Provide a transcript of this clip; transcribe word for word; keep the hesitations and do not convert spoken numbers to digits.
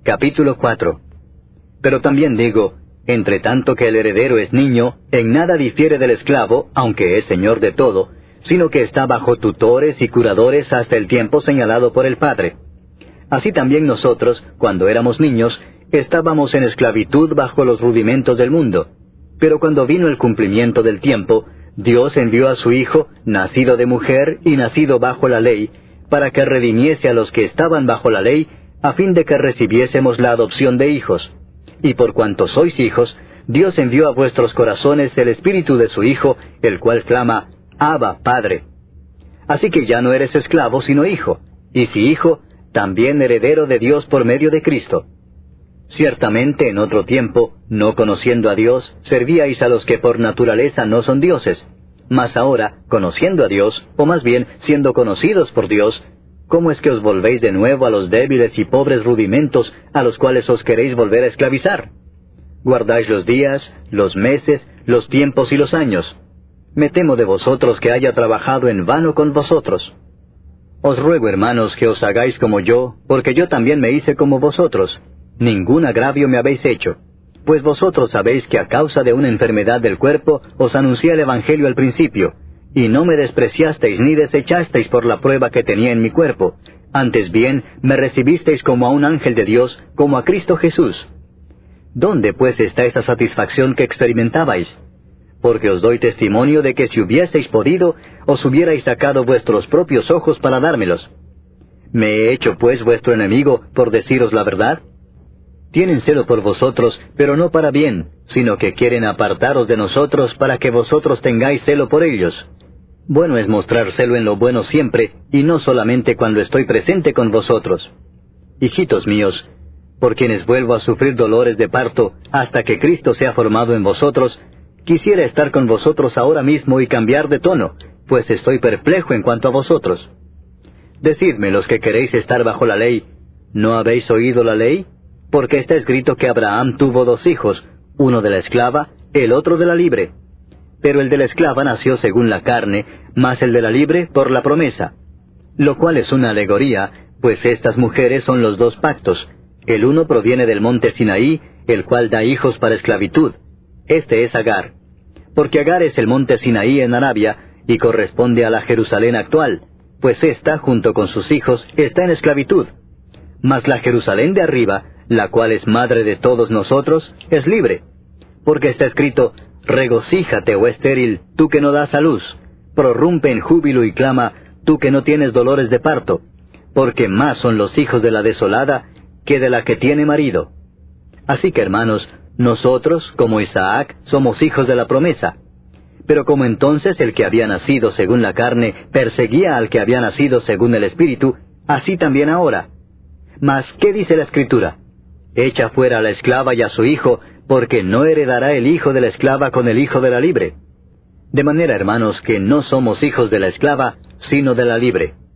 Capítulo cuatro. Pero también digo, entre tanto que el heredero es niño, en nada difiere del esclavo, aunque es señor de todo, sino que está bajo tutores y curadores hasta el tiempo señalado por el Padre. Así también nosotros, cuando éramos niños, estábamos en esclavitud bajo los rudimentos del mundo. Pero cuando vino el cumplimiento del tiempo, Dios envió a su Hijo, nacido de mujer y nacido bajo la ley, para que redimiese a los que estaban bajo la ley, a fin de que recibiésemos la adopción de hijos. Y por cuanto sois hijos, Dios envió a vuestros corazones el Espíritu de su Hijo, el cual clama, Abba, Padre. Así que ya no eres esclavo, sino hijo, y si hijo, también heredero de Dios por medio de Cristo. Ciertamente en otro tiempo, no conociendo a Dios, servíais a los que por naturaleza no son dioses. Mas ahora, conociendo a Dios, o más bien siendo conocidos por Dios, ¿cómo es que os volvéis de nuevo a los débiles y pobres rudimentos a los cuales os queréis volver a esclavizar? Guardáis los días, los meses, los tiempos y los años. Me temo de vosotros que haya trabajado en vano con vosotros. Os ruego, hermanos, que os hagáis como yo, porque yo también me hice como vosotros. Ningún agravio me habéis hecho, pues vosotros sabéis que a causa de una enfermedad del cuerpo os anuncié el Evangelio al principio, y no me despreciasteis ni desechasteis por la prueba que tenía en mi cuerpo, antes bien me recibisteis como a un ángel de Dios, como a Cristo Jesús. ¿Dónde pues está esa satisfacción que experimentabais? Porque os doy testimonio de que si hubieseis podido, os hubierais sacado vuestros propios ojos para dármelos. ¿Me he hecho pues vuestro enemigo por deciros la verdad? Tienen celo por vosotros, pero no para bien, sino que quieren apartaros de nosotros para que vosotros tengáis celo por ellos. Bueno es mostrar celo en lo bueno siempre, y no solamente cuando estoy presente con vosotros. Hijitos míos, por quienes vuelvo a sufrir dolores de parto, hasta que Cristo sea formado en vosotros, quisiera estar con vosotros ahora mismo y cambiar de tono, pues estoy perplejo en cuanto a vosotros. Decidme los que queréis estar bajo la ley, ¿no habéis oído la ley? Porque está escrito que Abraham tuvo dos hijos, uno de la esclava, el otro de la libre. Pero el de la esclava nació según la carne, mas el de la libre por la promesa. Lo cual es una alegoría, pues estas mujeres son los dos pactos. El uno proviene del monte Sinaí, el cual da hijos para esclavitud. Este es Agar. Porque Agar es el monte Sinaí en Arabia, y corresponde a la Jerusalén actual, pues ésta, junto con sus hijos, está en esclavitud. Mas la Jerusalén de arriba, la cual es madre de todos nosotros, es libre. Porque está escrito, regocíjate, oh estéril, tú que no das a luz, prorrumpe en júbilo y clama, tú que no tienes dolores de parto, porque más son los hijos de la desolada que de la que tiene marido. Así que, hermanos, nosotros, como Isaac, somos hijos de la promesa. Pero como entonces el que había nacido según la carne perseguía al que había nacido según el Espíritu, así también ahora. Mas, ¿qué dice la Escritura? Echa fuera a la esclava y a su hijo, porque no heredará el hijo de la esclava con el hijo de la libre. De manera, hermanos, que no somos hijos de la esclava, sino de la libre.